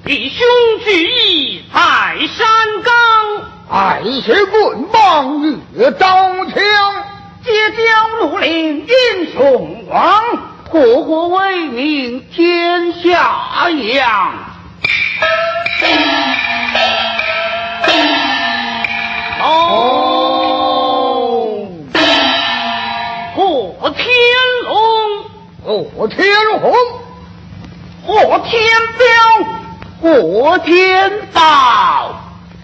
弟兄聚义在山岗， 爱血棍棒越刀枪， 结交绿林英雄王，国国为民天下扬。 贺天龙， 贺天红， 贺天彪，贺天宝，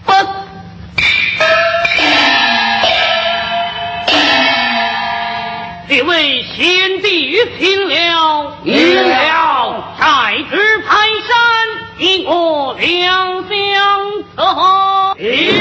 这位先帝听了， 赢了， 在至泰山，与我两相策合。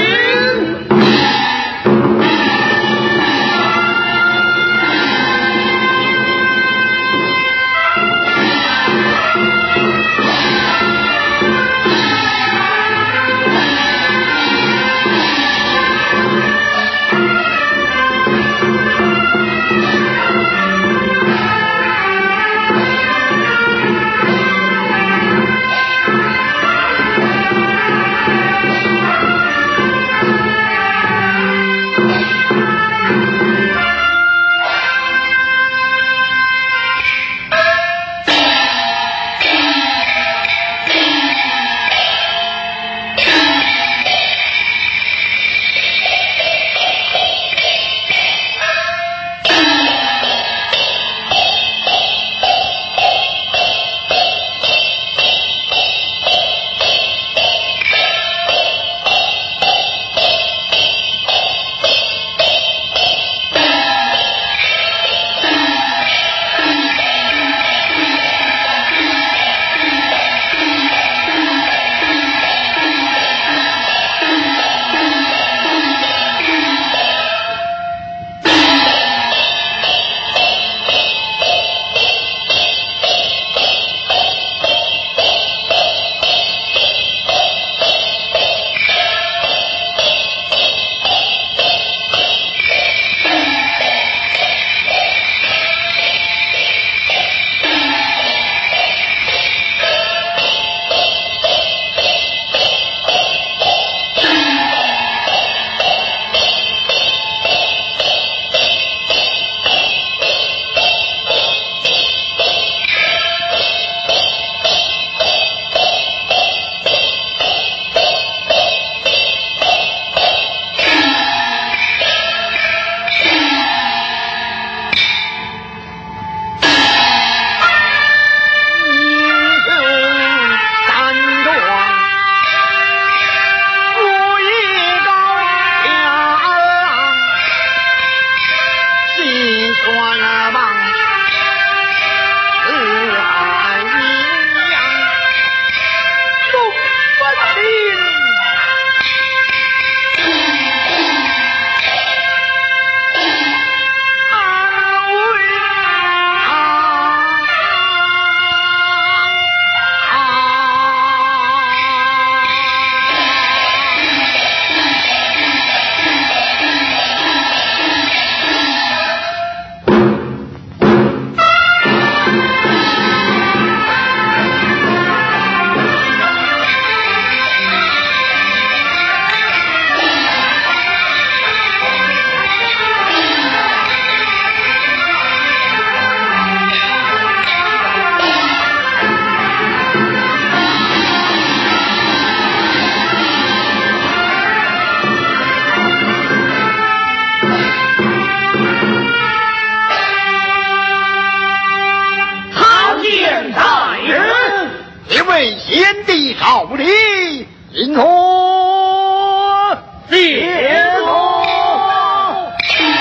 先帝诏令，迎候接候。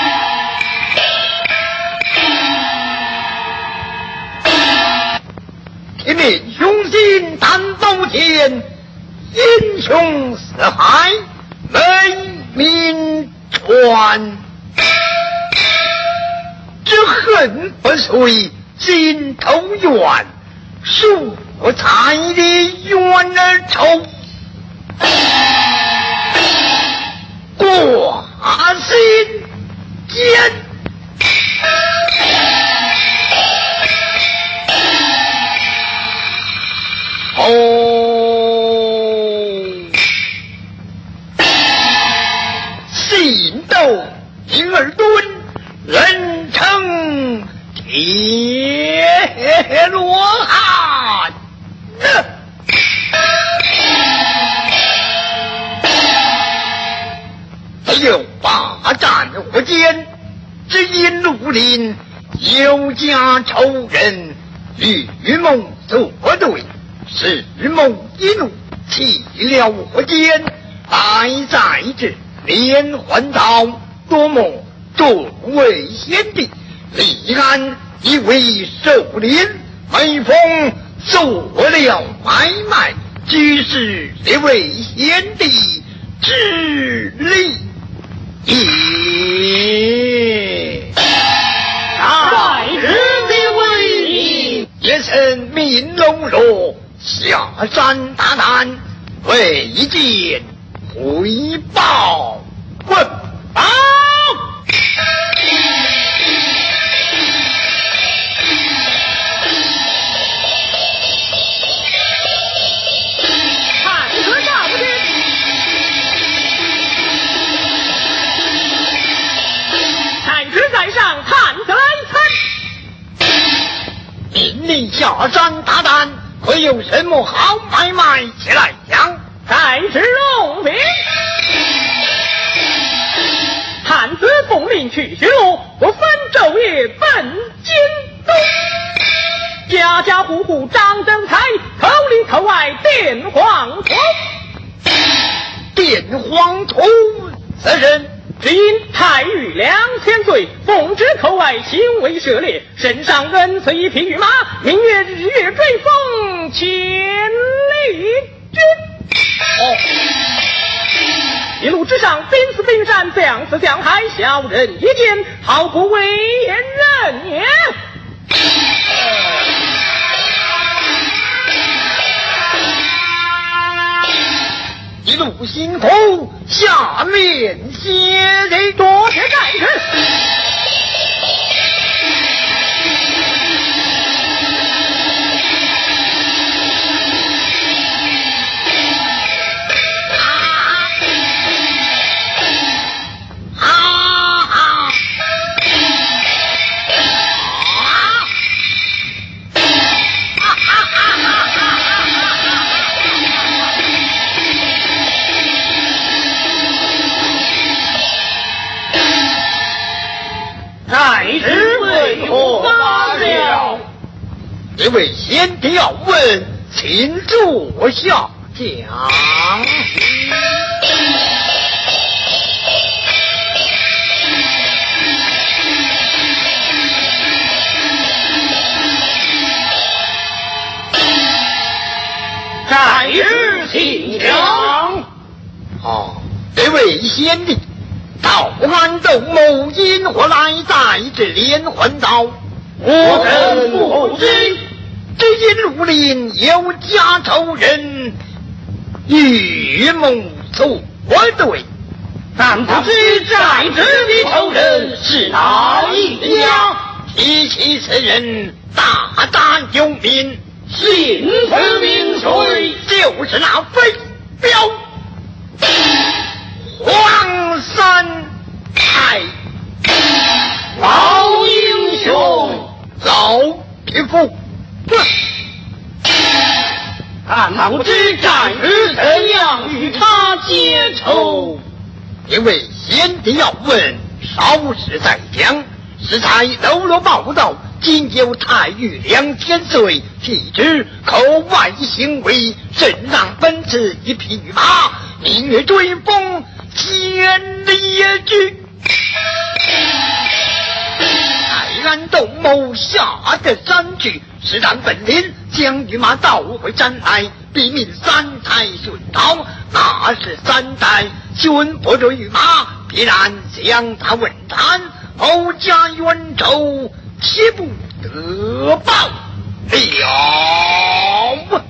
天命雄心担刀剑，英雄四海为民传。只恨不遂心头怨，恕我才离冤而仇。寡心间。哦。 绿林有家仇人，与梦作对，是梦一怒，弃了火箭，来在这连环岛，多么作为先帝，李安以为首领，每逢做了买卖，居是这位先帝之力也。 在日的为你， 也曾命龙罗下山大难，为见回报问报。下山大胆，会有什么好买卖？起来讲。 在是龙兵，汉子奉令去巡逻，不分昼夜奔京东，家家户户张灯台，口里口外点黄土。 点黄土，此人只因太尉2000岁，奉旨口外行为涉猎，身上恩赐一匹御马，名曰日月追风千里军。一路之上，兵似冰山，将似江海，小人一见，好不为人也。 一路辛苦，下面谢人多谢战士。 这位先帝要问，请坐下讲。 在日请讲。 这位先帝，道安窦某因何来在这连环岛？ 我真不知。 只因绿林有家仇人，与梦作对， 但不知在职的仇人是哪一家？ 提起此人，大胆有名， 姓氏名谁？ 就是那飞镖黄山太老英雄， 老匹夫。 但不知战日怎样与他结仇？ 因为先帝要问，稍时再讲。是在喽啰报道，仅有太尉2000岁，体质口外行为，身上奔驰一匹御马，名曰追风千里之。泰安窦某下得山去，是让本领将御马倒回山来，避免三台寻逃。那是三台寻不着御马，必然将他问斩，某家冤仇岂不得报了？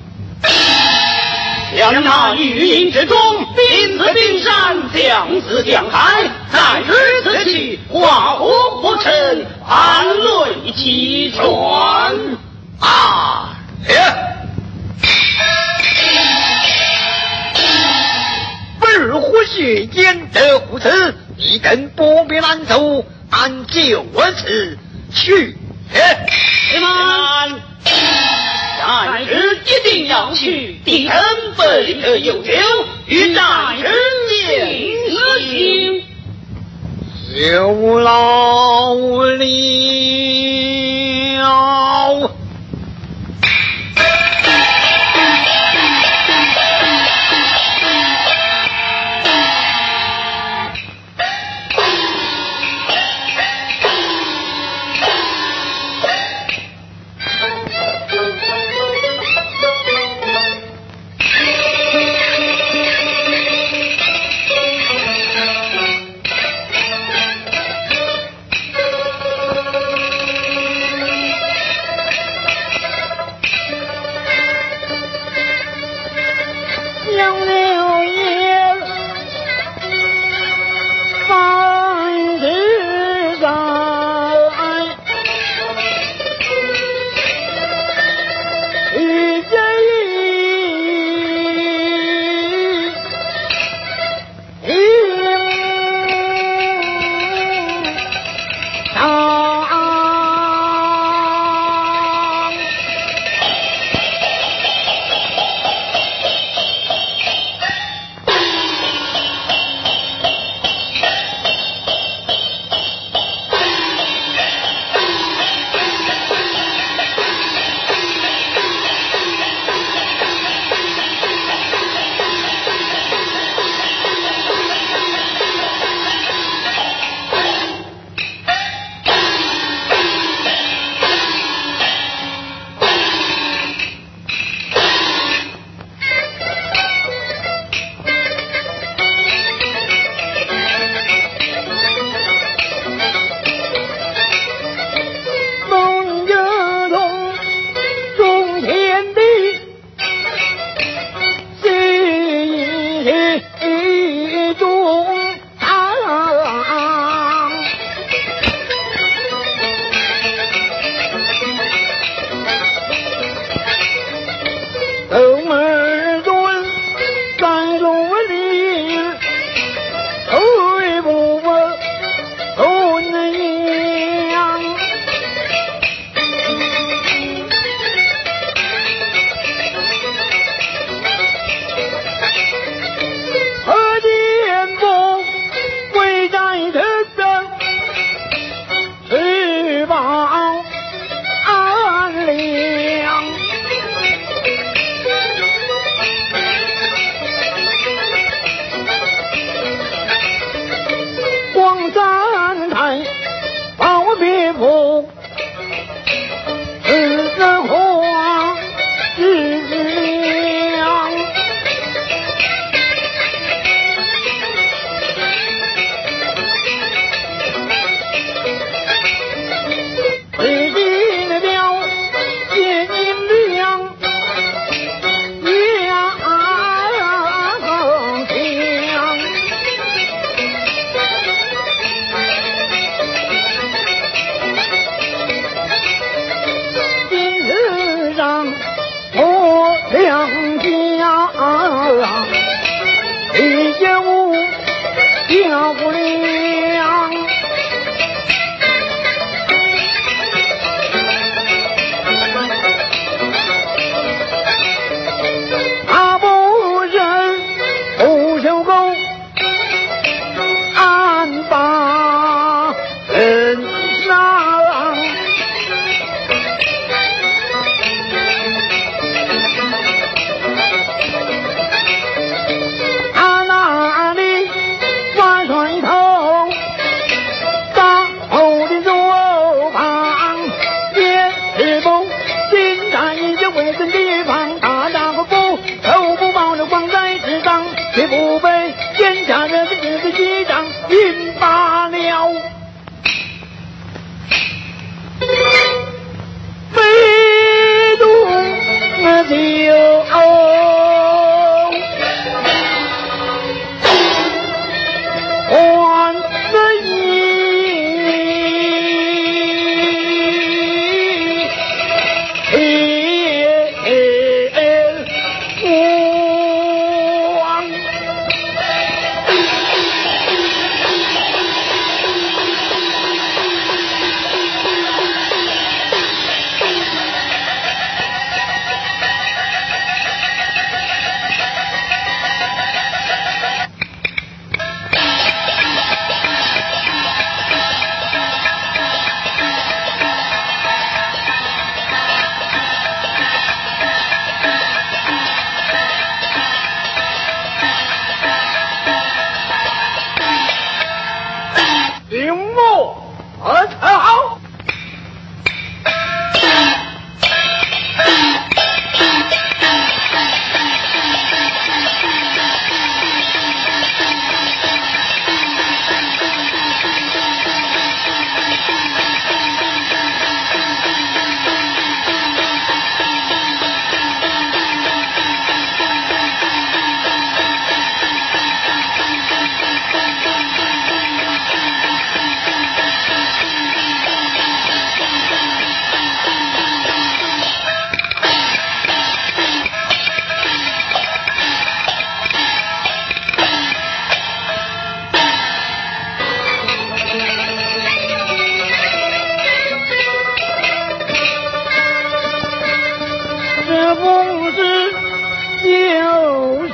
将那御营之中，兵似冰山，将似江海，在日此去，化火不成，含泪齐传。 二虎血淹得虎子，一根不必拦走，按就此去。 战士一定要去，敌人备得有酒，与战士进行。 有劳了。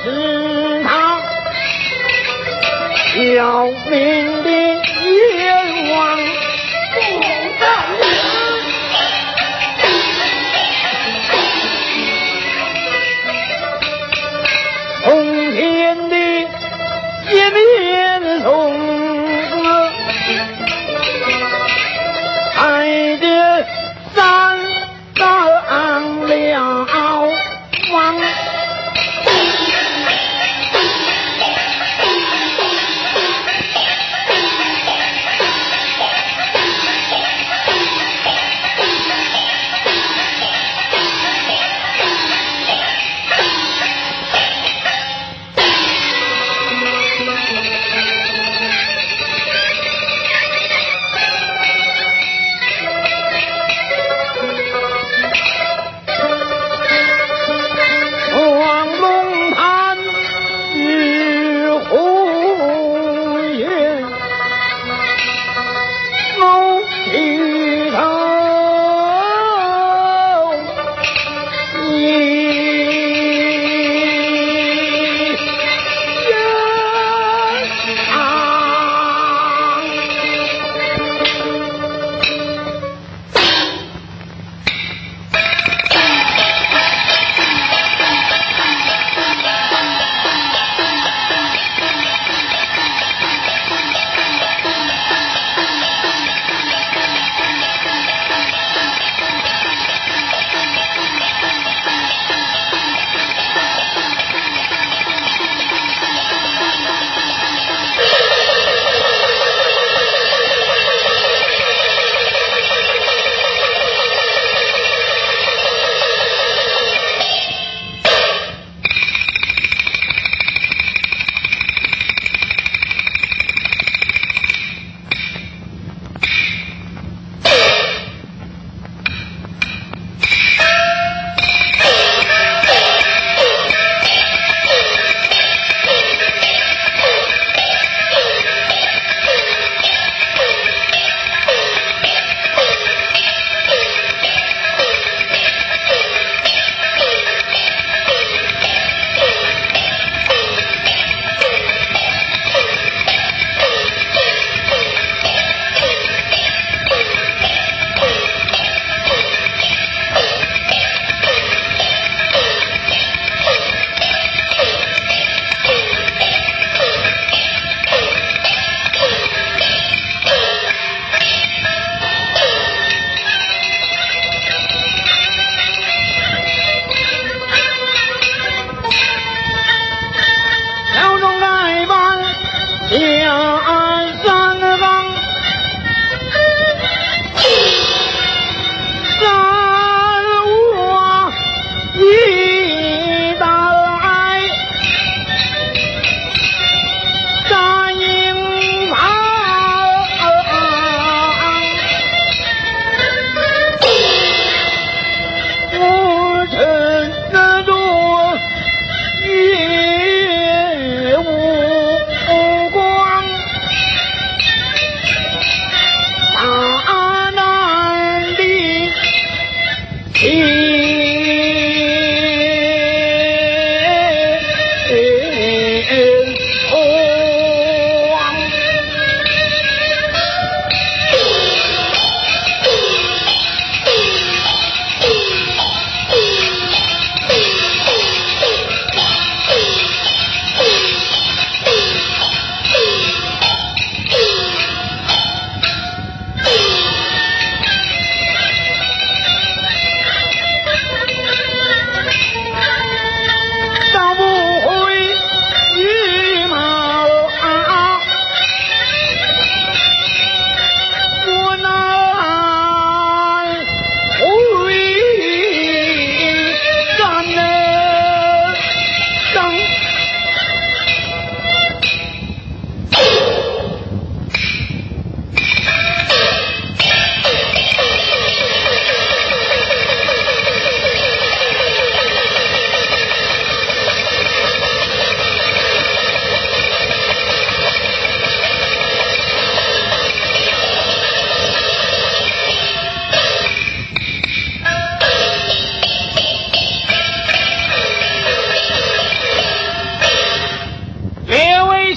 是他小命的阎王。从前的一面son子，爱的三当了王。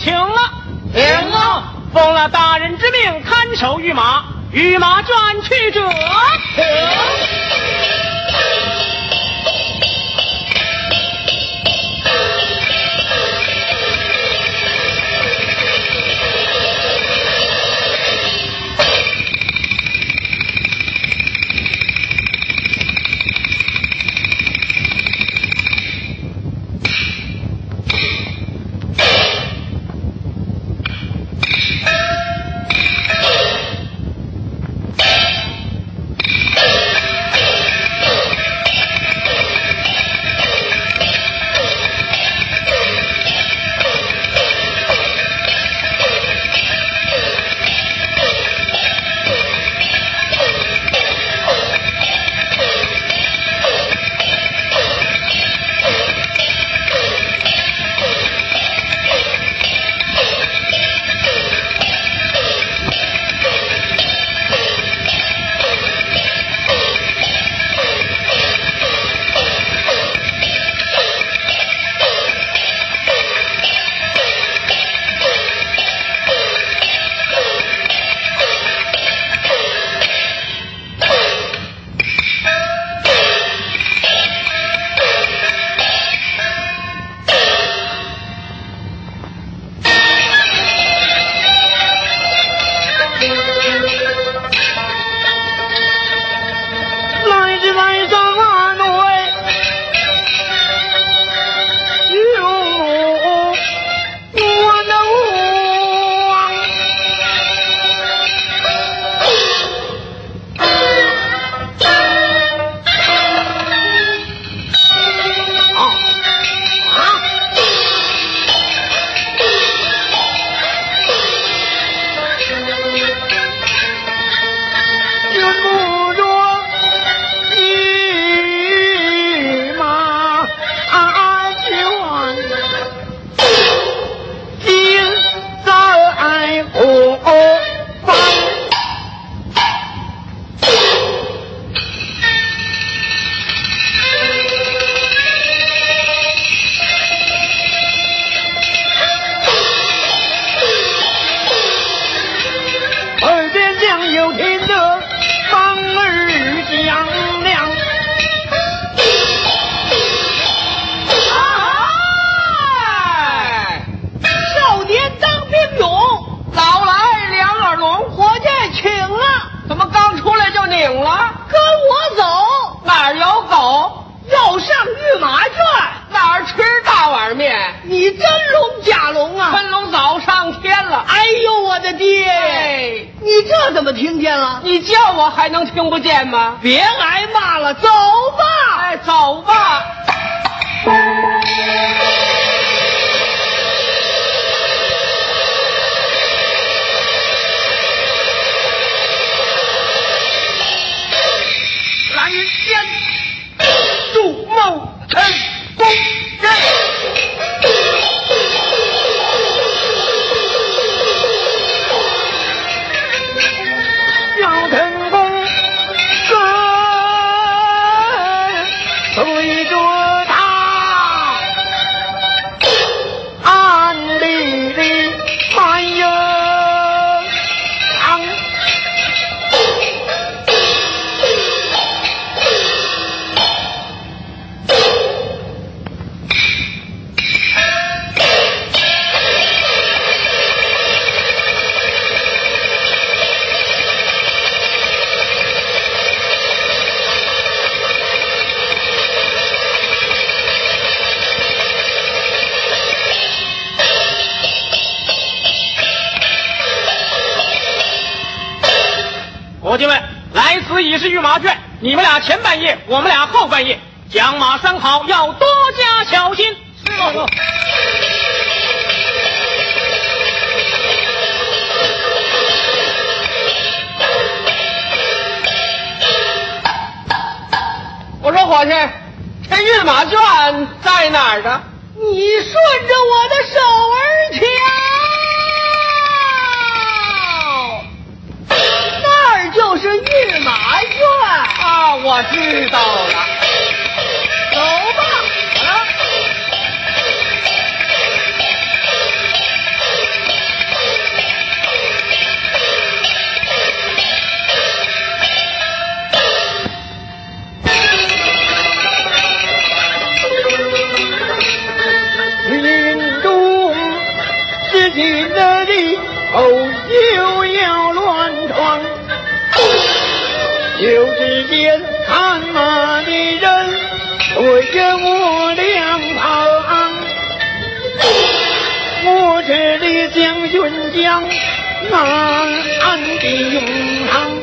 请了。 请了。 奉了大人之命，看守御马，御马转去者。 听不见吗？ 别挨骂了，走吧。 哎，走吧。 来人先，祝茂成功人。要成功。对着他，暗地里埋有藏。 伙计们，来此已是御马圈，你们俩前半夜，我们俩后半夜，将马拴好，要多加小心。是。 我说伙计，这御马圈在哪儿呢？ 你顺着我的手儿瞧。就是御马圈啊，我知道了。 走吧。 失去了你后又要乱闯，就只见看马的人对着我两旁，我这里将军将难的勇场。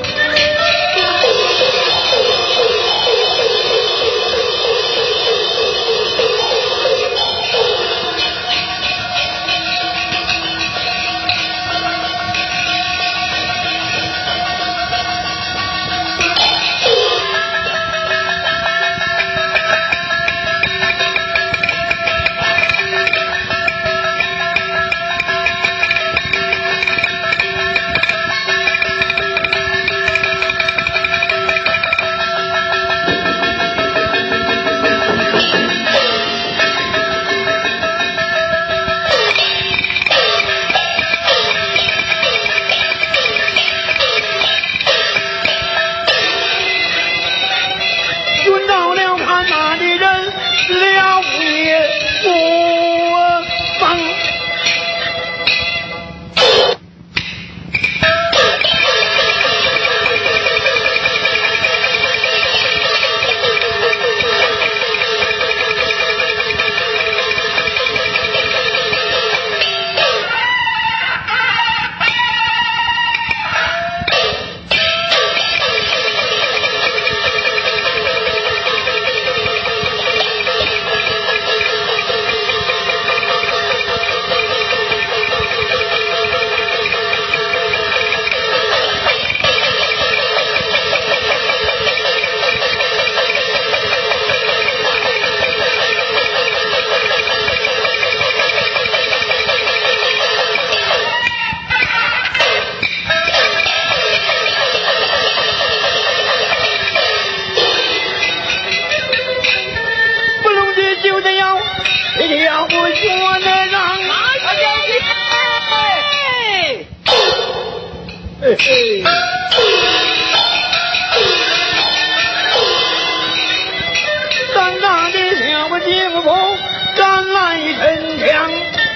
胆大的小警夫赶来城墙，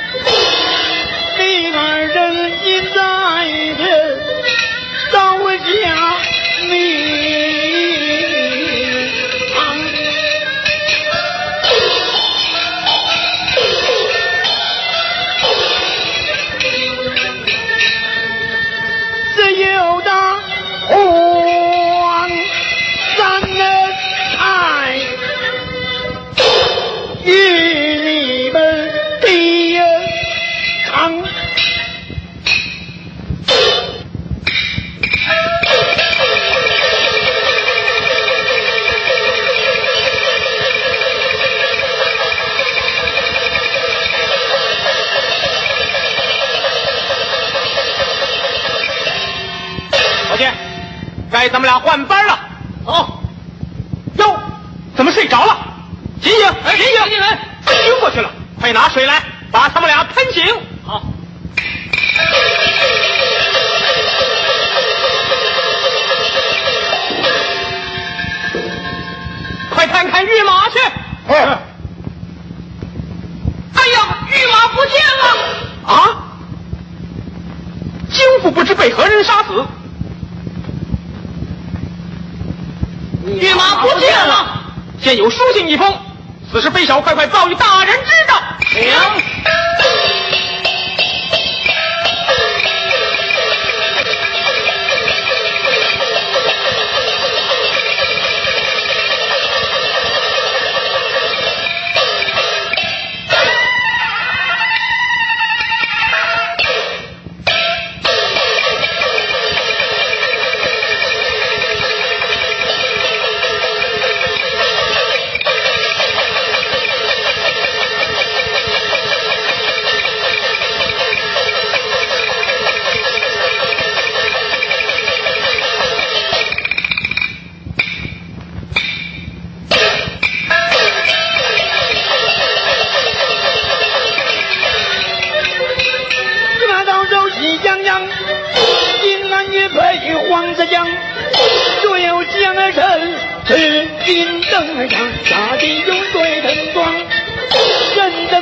你二人今在这刀下命亡。只有大黄山人爱与你们敌抗。 老姐，该咱们俩换班了。哦，哟，怎么睡着了？醒醒，醒醒！晕过去了，快拿水来，把他们俩喷醒。好。快看看御马去。哎呀，御马不见了！啊？京府不知被何人杀死。御马不见了，现有书信一封，此事非小快快报与大人知道。行。黄子江，若有江儿臣，赤金登上，下地用对藤装，人等